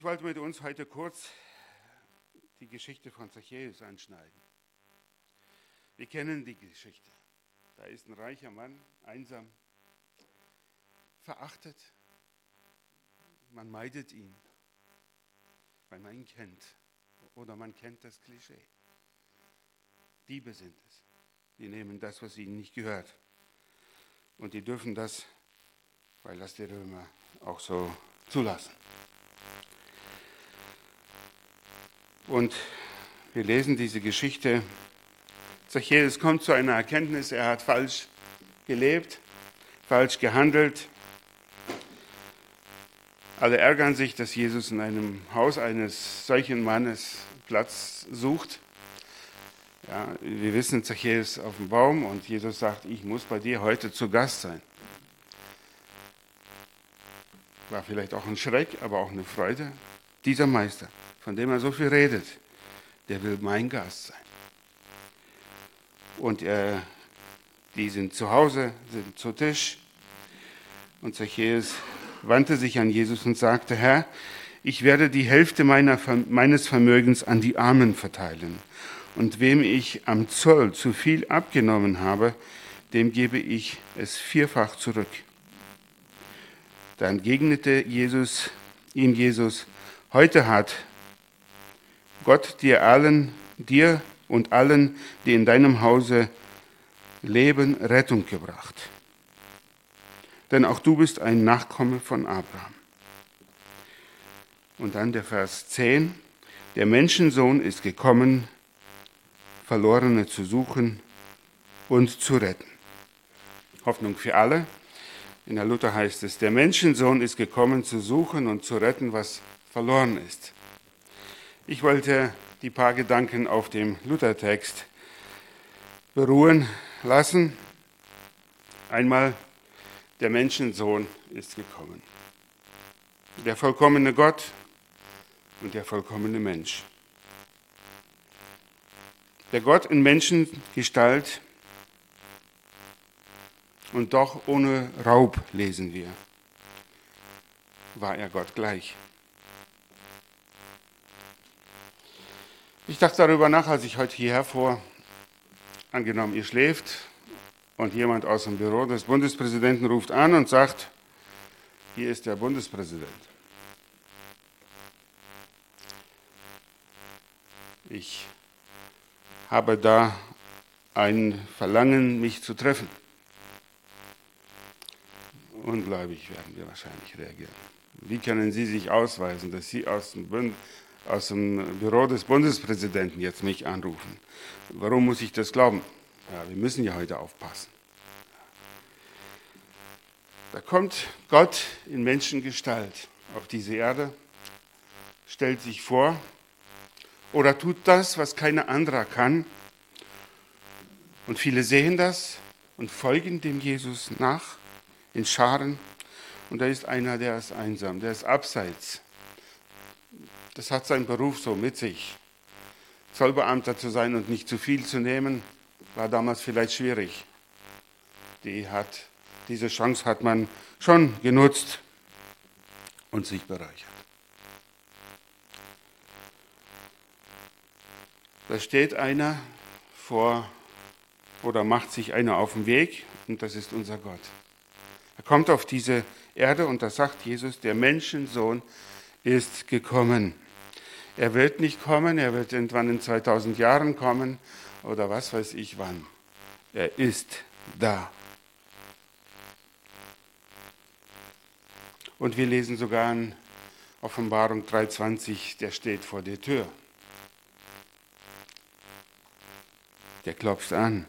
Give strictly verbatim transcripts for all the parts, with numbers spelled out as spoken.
Ich wollte mit uns heute kurz die Geschichte von Zachäus anschneiden. Wir kennen die Geschichte. Da ist ein reicher Mann, einsam, verachtet. Man meidet ihn, weil man ihn kennt. Oder man kennt das Klischee. Diebe sind es. Die nehmen das, was ihnen nicht gehört. Und die dürfen das, weil das die Römer auch so zulassen. Und wir lesen diese Geschichte. Zachäus kommt zu einer Erkenntnis, er hat falsch gelebt, falsch gehandelt. Alle ärgern sich, dass Jesus in einem Haus eines solchen Mannes Platz sucht. Ja, wir wissen, Zachäus auf dem Baum und Jesus sagt, ich muss bei dir heute zu Gast sein. War vielleicht auch ein Schreck, aber auch eine Freude. Dieser Meister, von dem er so viel redet, der will mein Gast sein. Und er, die sind zu Hause, sind zu Tisch. Und Zachäus wandte sich an Jesus und sagte, Herr, ich werde die Hälfte meiner, meines Vermögens an die Armen verteilen. Und wem ich am Zoll zu viel abgenommen habe, dem gebe ich es vierfach zurück. Da entgegnete Jesus, ihm Jesus, heute hat Gott dir allen, dir und allen, die in deinem Hause leben, Rettung gebracht. Denn auch du bist ein Nachkomme von Abraham. Und dann der Vers zehn. Der Menschensohn ist gekommen, Verlorene zu suchen und zu retten. Hoffnung für alle. In der Luther heißt es, der Menschensohn ist gekommen, zu suchen und zu retten, was verloren ist. Ich wollte die paar Gedanken auf dem Luthertext beruhen lassen. Einmal, der Menschensohn ist gekommen. Der vollkommene Gott und der vollkommene Mensch. Der Gott in Menschengestalt und doch ohne Raub, lesen wir, war er Gott gleich. Ich dachte darüber nach, als ich heute hierher fuhr. Angenommen, ihr schläft und jemand aus dem Büro des Bundespräsidenten ruft an und sagt, hier ist der Bundespräsident. Ich habe da ein Verlangen, mich zu treffen. Ungläubig werden wir wahrscheinlich reagieren. Wie können Sie sich ausweisen, dass Sie aus dem, Bund, aus dem Büro des Bundespräsidenten jetzt mich anrufen? Warum muss ich das glauben? Ja, wir müssen ja heute aufpassen. Da kommt Gott in Menschengestalt auf diese Erde, stellt sich vor oder tut das, was keiner anderer kann. Und viele sehen das und folgen dem Jesus nach in Scharen. Und da ist einer, der ist einsam, der ist abseits. Das hat seinen Beruf so mit sich. Zollbeamter zu sein und nicht zu viel zu nehmen, war damals vielleicht schwierig. Die hat, diese Chance hat man schon genutzt und sich bereichert. Da steht einer vor oder macht sich einer auf den Weg und das ist unser Gott. Er kommt auf diese Erde und da sagt Jesus, der Menschensohn ist gekommen. Er wird nicht kommen, er wird irgendwann in zweitausend Jahren kommen oder was weiß ich wann. Er ist da. Und wir lesen sogar in Offenbarung drei zwanzig, der steht vor der Tür. Der klopft an.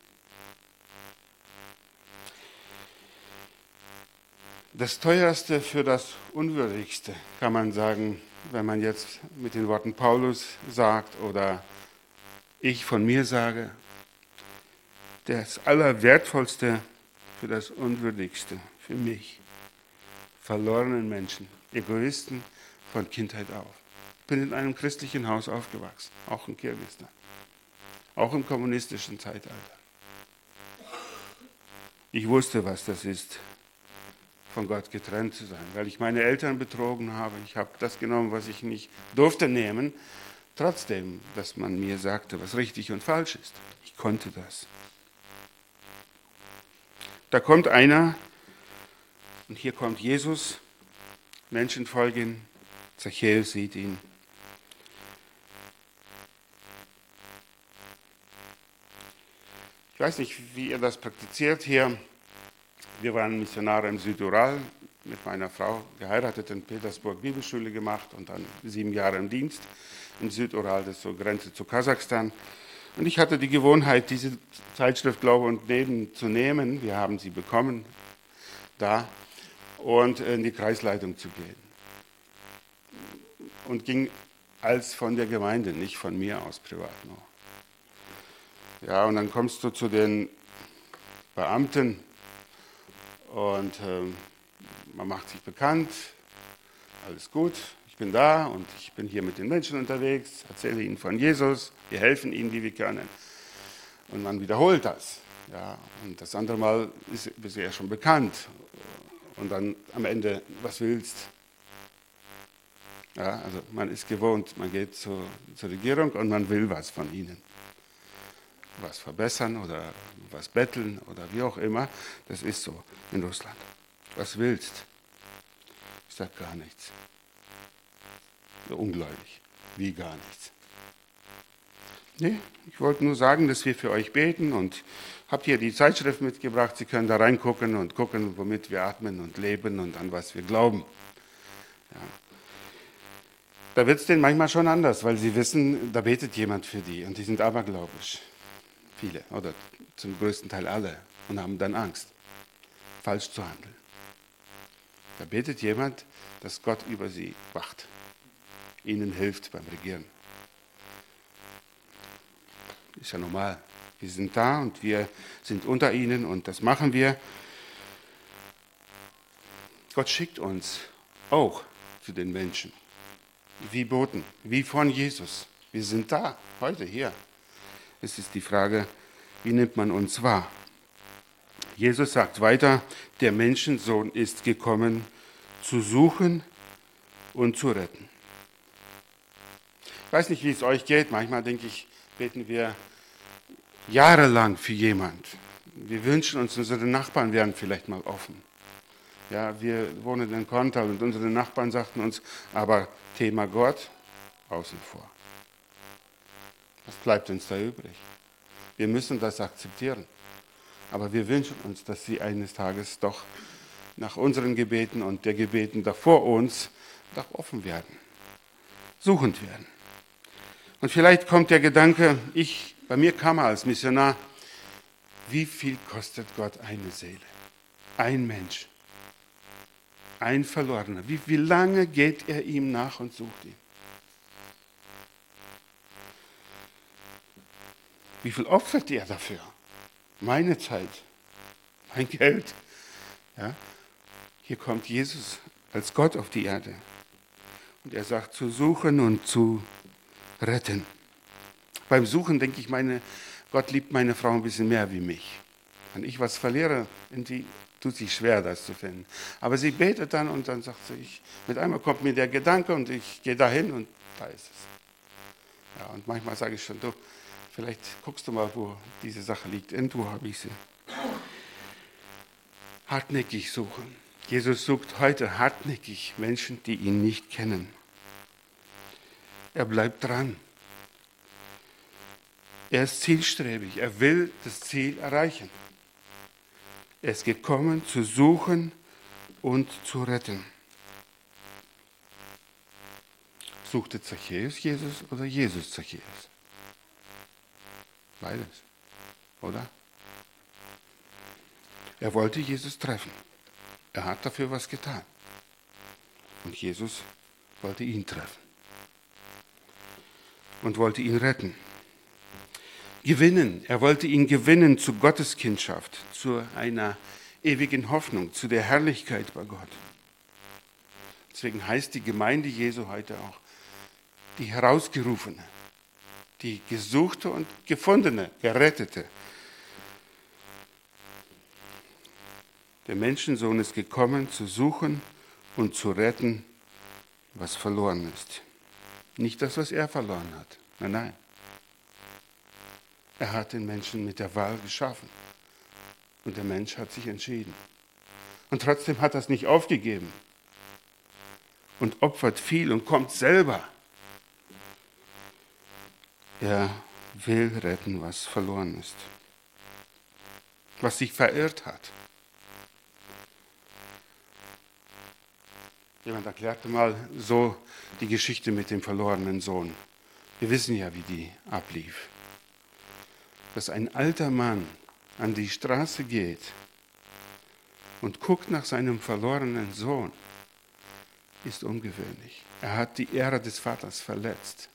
Das Teuerste für das Unwürdigste, kann man sagen, wenn man jetzt mit den Worten Paulus sagt oder ich von mir sage, das Allerwertvollste für das Unwürdigste, für mich, verlorenen Menschen, Egoisten von Kindheit auf. Ich bin in einem christlichen Haus aufgewachsen, auch in Kirgisistan, auch im kommunistischen Zeitalter. Ich wusste, was das ist, von Gott getrennt zu sein, weil ich meine Eltern betrogen habe. Ich habe das genommen, was ich nicht durfte nehmen, trotzdem, dass man mir sagte, was richtig und falsch ist. Ich konnte das. Da kommt einer, und hier kommt Jesus, Menschen folgen, Zachäus sieht ihn. Ich weiß nicht, wie ihr das praktiziert hier. Wir waren Missionare im Südural, mit meiner Frau geheiratet, in Petersburg Bibelschule gemacht und dann sieben Jahre im Dienst im Südural, das ist so Grenze zu Kasachstan. Und ich hatte die Gewohnheit, diese Zeitschrift Glaube und Leben zu nehmen. Wir haben sie bekommen da und in die Kreisleitung zu gehen. Und ging als von der Gemeinde, nicht von mir aus privat nur. Ja, und dann kommst du zu den Beamten und äh, man macht sich bekannt, alles gut, ich bin da und ich bin hier mit den Menschen unterwegs, erzähle ihnen von Jesus, wir helfen ihnen, wie wir können. Und man wiederholt das. Ja, und das andere Mal ist bisher schon bekannt. Und dann am Ende, was willst? Ja, also man ist gewohnt, man geht zur, zur Regierung und man will was von ihnen. Was verbessern oder was betteln oder wie auch immer. Das ist so in Russland. Was willst? Ich sage gar nichts. Ungläubig. Wie gar nichts. Nee, ich wollte nur sagen, dass wir für euch beten und habt hier die Zeitschrift mitgebracht. Sie können da reingucken und gucken, womit wir atmen und leben und an was wir glauben. Ja. Da wird es denen manchmal schon anders, weil sie wissen, da betet jemand für die und die sind abergläubisch. Viele oder zum größten Teil alle und haben dann Angst, falsch zu handeln. Da betet jemand, dass Gott über sie wacht, ihnen hilft beim Regieren. Ist ja normal. Wir sind da und wir sind unter ihnen und das machen wir. Gott schickt uns auch zu den Menschen, wie Boten, wie von Jesus. Wir sind da, heute hier. Es ist die Frage, wie nimmt man uns wahr? Jesus sagt weiter, der Menschensohn ist gekommen, zu suchen und zu retten. Ich weiß nicht, wie es euch geht. Manchmal denke ich, beten wir jahrelang für jemand. Wir wünschen uns, unsere Nachbarn wären vielleicht mal offen. Ja, wir wohnen in Kontal und unsere Nachbarn sagten uns, aber Thema Gott, außen vor. Was bleibt uns da übrig? Wir müssen das akzeptieren. Aber wir wünschen uns, dass sie eines Tages doch nach unseren Gebeten und der Gebeten davor uns doch offen werden, suchend werden. Und vielleicht kommt der Gedanke, ich, bei mir kam er als Missionar, wie viel kostet Gott eine Seele? Ein Mensch, ein Verlorener. Wie, wie lange geht er ihm nach und sucht ihn? Wie viel opfert er dafür? Meine Zeit, mein Geld. Ja? Hier kommt Jesus als Gott auf die Erde. Und er sagt, zu suchen und zu retten. Beim Suchen denke ich, meine, Gott liebt meine Frau ein bisschen mehr wie mich. Wenn ich was verliere, irgendwie tut sich schwer, das zu finden. Aber sie betet dann und dann sagt sie, ich, mit einmal kommt mir der Gedanke und ich gehe dahin und da ist es. Ja, und manchmal sage ich schon, du, vielleicht guckst du mal, wo diese Sache liegt. Irgendwo habe ich sie. Hartnäckig suchen. Jesus sucht heute hartnäckig Menschen, die ihn nicht kennen. Er bleibt dran. Er ist zielstrebig. Er will das Ziel erreichen. Er ist gekommen, zu suchen und zu retten. Suchte Zachäus Jesus oder Jesus Zachäus? Beides, oder? Er wollte Jesus treffen. Er hat dafür was getan. Und Jesus wollte ihn treffen. Und wollte ihn retten. Gewinnen. Er wollte ihn gewinnen zu Gottes Kindschaft, zu einer ewigen Hoffnung, zu der Herrlichkeit bei Gott. Deswegen heißt die Gemeinde Jesu heute auch die Herausgerufene, die Gesuchte und Gefundene, Gerettete. Der Menschensohn ist gekommen, zu suchen und zu retten, was verloren ist. Nicht das, was er verloren hat. Nein, nein. Er hat den Menschen mit der Wahl geschaffen. Und der Mensch hat sich entschieden. Und trotzdem hat er es nicht aufgegeben. Und opfert viel und kommt selber. Er will retten, was verloren ist. Was sich verirrt hat. Jemand erklärte mal so die Geschichte mit dem verlorenen Sohn. Wir wissen ja, wie die ablief. Dass ein alter Mann an die Straße geht und guckt nach seinem verlorenen Sohn, ist ungewöhnlich. Er hat die Ehre des Vaters verletzt.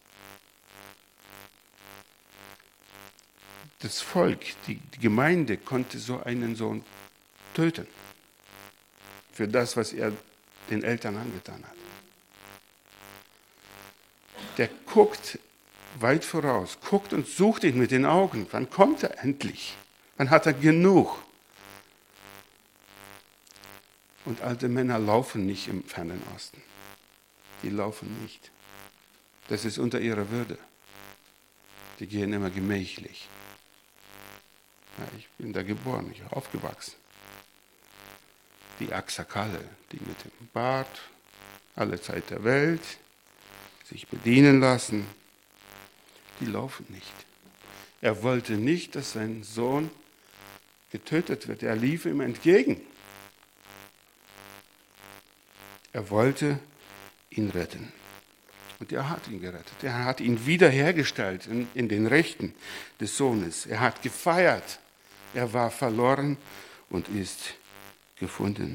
Das Volk, die, die Gemeinde konnte so einen Sohn töten. Für das, was er den Eltern angetan hat. Der guckt weit voraus, guckt und sucht ihn mit den Augen. Wann kommt er endlich? Wann hat er genug? Und alte Männer laufen nicht im fernen Osten. Die laufen nicht. Das ist unter ihrer Würde. Die gehen immer gemächlich. Ja, ich bin da geboren, ich bin aufgewachsen. Die Axakalle, die mit dem Bart, alle Zeit der Welt, sich bedienen lassen, die laufen nicht. Er wollte nicht, dass sein Sohn getötet wird. Er lief ihm entgegen. Er wollte ihn retten. Und er hat ihn gerettet. Er hat ihn wiederhergestellt in, in den Rechten des Sohnes. Er hat gefeiert. Er war verloren und ist gefunden.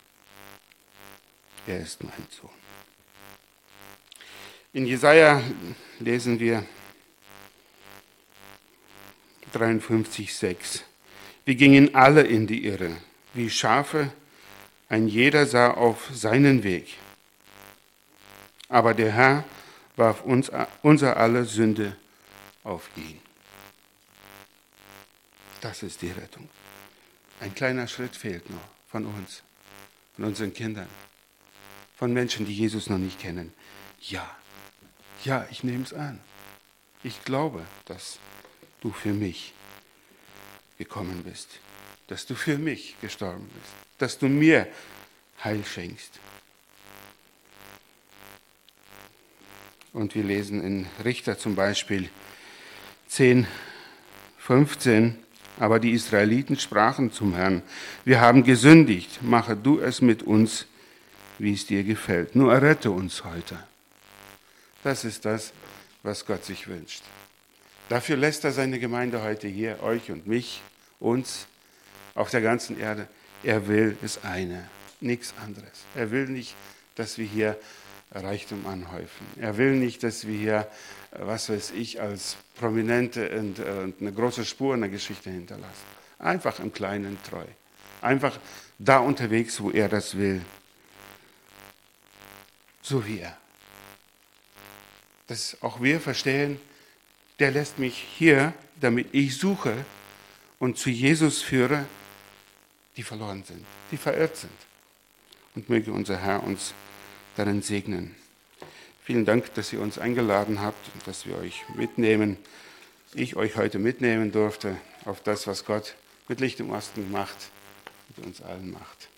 Er ist mein Sohn. In Jesaja lesen wir dreiundfünfzig, sechs. Wir gingen alle in die Irre, wie Schafe, ein jeder sah auf seinen Weg. Aber der Herr warf uns, unser aller Sünde auf ihn. Das ist die Rettung. Ein kleiner Schritt fehlt noch von uns, von unseren Kindern, von Menschen, die Jesus noch nicht kennen. Ja, ja, ich nehme es an. Ich glaube, dass du für mich gekommen bist, dass du für mich gestorben bist, dass du mir Heil schenkst. Und wir lesen in Richter zum Beispiel zehn, fünfzehn, aber die Israeliten sprachen zum Herrn, wir haben gesündigt, mache du es mit uns, wie es dir gefällt. Nur errette uns heute. Das ist das, was Gott sich wünscht. Dafür lässt er seine Gemeinde heute hier, euch und mich, uns, auf der ganzen Erde. Er will das eine, nichts anderes. Er will nicht, dass wir hier Reichtum anhäufen. Er will nicht, dass wir hier, was weiß ich, als Prominente und, und eine große Spur in der Geschichte hinterlassen. Einfach im Kleinen treu. Einfach da unterwegs, wo er das will. So wie er. Dass auch wir verstehen, der lässt mich hier, damit ich suche und zu Jesus führe, die verloren sind, die verirrt sind. Und möge unser Herr uns darin segnen. Vielen Dank, dass ihr uns eingeladen habt und dass wir euch mitnehmen, ich euch heute mitnehmen durfte auf das, was Gott mit Licht im Osten macht, mit uns allen macht.